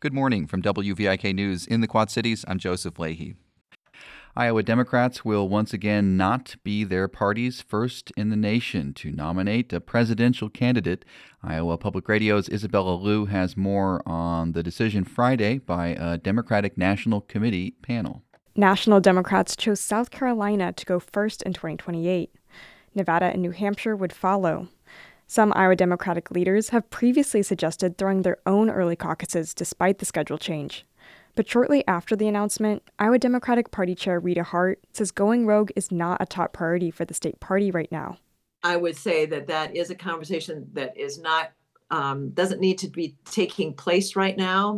Good morning from WVIK News in the Quad Cities. I'm Joseph Leahy. Iowa Democrats will once again not be their party's first in the nation to nominate a presidential candidate. Iowa Public Radio's Isabella Liu has more on the decision Friday by a Democratic National Committee panel. National Democrats chose South Carolina to go first in 2028. Nevada and New Hampshire would follow. Some Iowa Democratic leaders have previously suggested throwing their own early caucuses despite the schedule change. But shortly after the announcement, Iowa Democratic Party Chair Rita Hart says going rogue is not a top priority for the state party right now. I would say that is a conversation that is not doesn't need to be taking place right now.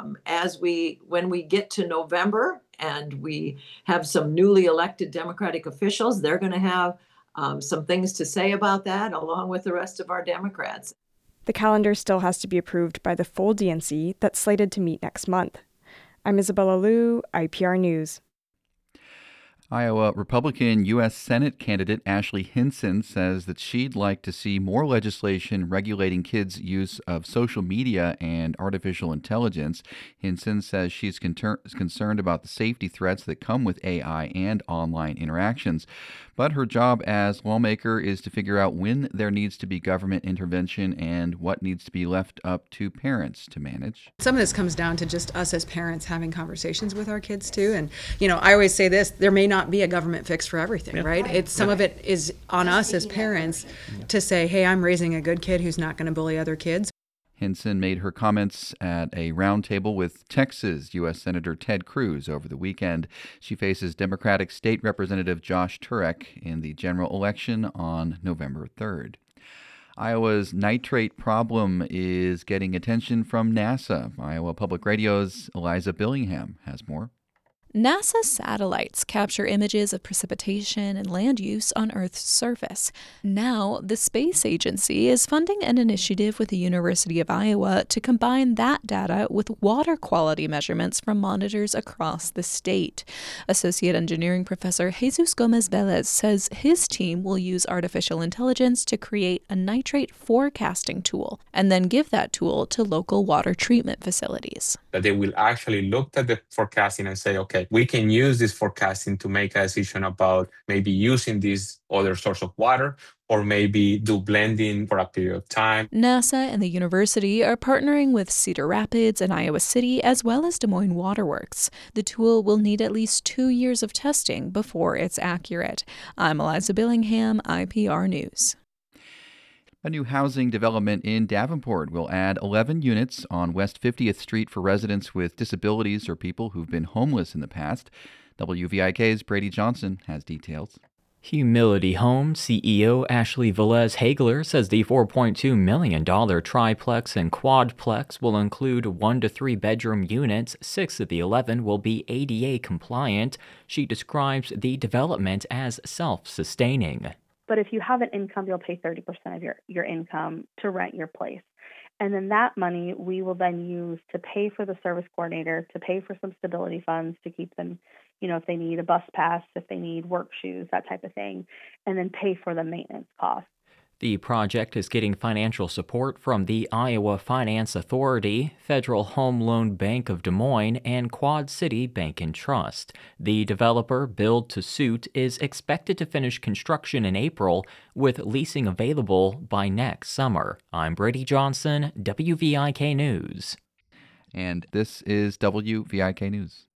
When we get to November and we have some newly elected Democratic officials, they're going to have some things to say about that, along with the rest of our Democrats. The calendar still has to be approved by the full DNC that's slated to meet next month. I'm Isabella Liu, IPR News. Iowa Republican U.S. Senate candidate Ashley Hinson says that she'd like to see more legislation regulating kids' use of social media and artificial intelligence. Hinson says she's concerned about the safety threats that come with AI and online interactions. But her job as lawmaker is to figure out when there needs to be government intervention and what needs to be left up to parents to manage. Some of this comes down to just us as parents having conversations with our kids too. And, I always say this, there may not be a government fix for everything, right? Some of it is on us as parents to say, hey, I'm raising a good kid who's not going to bully other kids. Hinson made her comments at a roundtable with Texas U.S. Senator Ted Cruz over the weekend. She faces Democratic State Representative Josh Turek in the general election on November 3rd. Iowa's nitrate problem is getting attention from NASA. Iowa Public Radio's Eliza Billingham has more. NASA satellites capture images of precipitation and land use on Earth's surface. Now, the space agency is funding an initiative with the University of Iowa to combine that data with water quality measurements from monitors across the state. Associate Engineering Professor Jesus Gomez-Velez says his team will use artificial intelligence to create a nitrate forecasting tool and then give that tool to local water treatment facilities. That they will actually look at the forecasting and say, okay, we can use this forecasting to make a decision about maybe using this other source of water or maybe do blending for a period of time. NASA and the university are partnering with Cedar Rapids and Iowa City as well as Des Moines Waterworks. The tool will need at least 2 years of testing before it's accurate. I'm Eliza Billingham, IPR News. A new housing development in Davenport will add 11 units on West 50th Street for residents with disabilities or people who've been homeless in the past. WVIK's Brady Johnson has details. Humility Home CEO Ashley Velez-Hagler says the $4.2 million triplex and quadplex will include 1 to 3 bedroom units. 6 of the 11 will be ADA compliant. She describes the development as self-sustaining. But if you have an income, you'll pay 30% of your income to rent your place. And then that money we will then use to pay for the service coordinator, to pay for some stability funds to keep them, if they need a bus pass, if they need work shoes, that type of thing, and then pay for the maintenance costs. The project is getting financial support from the Iowa Finance Authority, Federal Home Loan Bank of Des Moines, and Quad City Bank and Trust. The developer, Build to Suit, is expected to finish construction in April, with leasing available by next summer. I'm Brady Johnson, WVIK News. And this is WVIK News.